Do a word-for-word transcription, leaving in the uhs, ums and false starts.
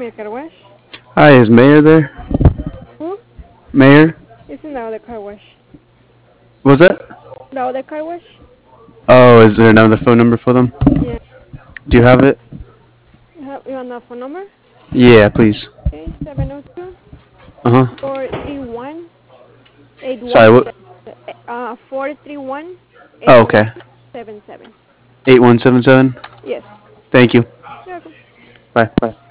Mayor Car Wash. Hi, is Mayor there? Who? Mayor? It's now the car wash. Was that? Now the car wash? Oh, is there another phone number for them? Yeah. Do you have it? You have you want the phone number? Yeah, please. Okay, seven oh two, Uh huh. four three one, eight Sorry, one what? uh, four three one, Oh, eight one okay. seven seven. eight one seven seven. Yes. Thank you. You're welcome. Bye. Bye.